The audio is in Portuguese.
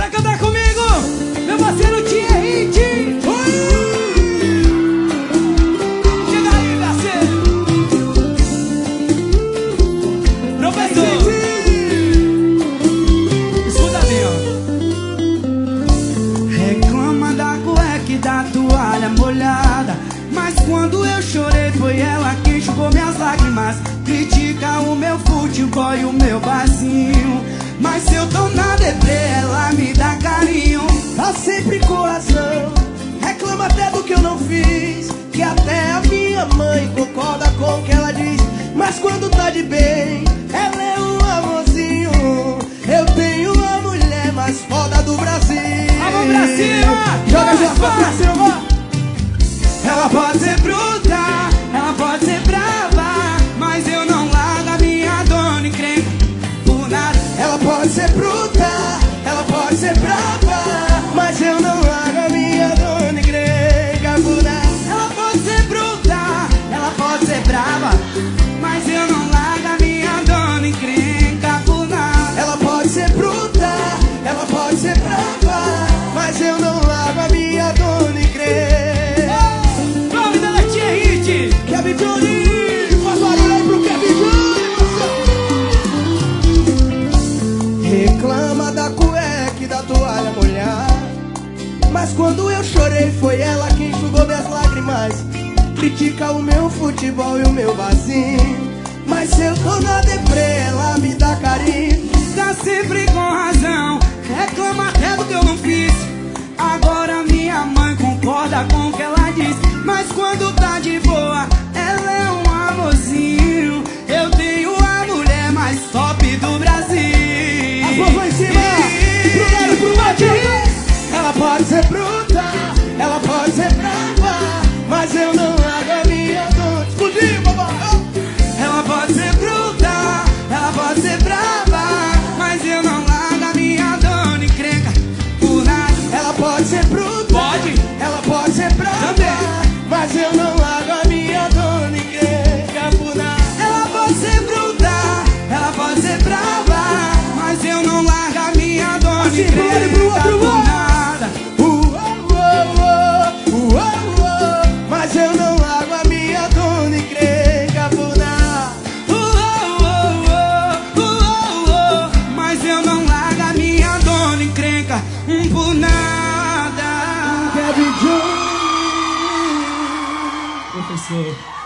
Pra cantar comigo, meu parceiro Thierry. Chega aí, parceiro. Professor, escuta bem, ó. Reclama da cueca e da toalha molhada, mas quando eu chorei foi ela que enxugou minhas lágrimas. Critica o meu futebol e o meu barzinho, mas se eu tô na deprê, ela me dá carinho. Tá sempre com razão, reclama até do que eu não fiz, que até a minha mãe concorda com o que ela diz. Mas quando tá de bem, ela é um amorzinho. Eu tenho a mulher mais foda do Brasil. Vamos pra cima! Joga pra cima! Ela pode ser bruta, ela pode ser brava, mas eu não largo a minha dona encrenca por nada. Ela pode ser bruta, ela pode ser brava, mas eu não largo a minha dona encrenca por nada. Ela pode ser bruta, ela pode ser brava, mas eu não largo a minha dona encrenca por nada. Ela pode ser bruta, ela pode ser brava, mas eu não largo a minha dona encrenca. Kevin Johnny, faz barulho aí pro Kevin Johnny. Reclama da cueca e da toalha molhada, mas quando eu chorei foi ela que enxugou minhas lágrimas. Critica o meu futebol e o meu barzinho, mas se eu tô na deprê, ela me dá carinho. Tá sempre com razão, reclama até do que eu não fiz. Agora minha mãe concorda com o que ela diz, mas quando tá de boa, ela é um amorzinho. Eu tenho a mulher mais top do Brasil. As mãos lá em cima, pro lado e pro lado. Ela pode ser bruta, ela pode ser brava, mas eu não largo a minha dona. Explodiu, babá. Ela pode ser bruta, ela pode ser brava, mas eu não largo a minha dona encrenca por nada. Ela pode ser bruta, pode, ela pode ser brava também, mas eu não largo a minha dona encrenca por nada. Ela pode ser bruta, ela pode ser brava, mas eu não largo a minha dona encrenca por nada. Mas eu não largo a minha dona encrenca por nada. Mas eu não largo a minha dona encrenca por nada. Kevin Johnny, professor.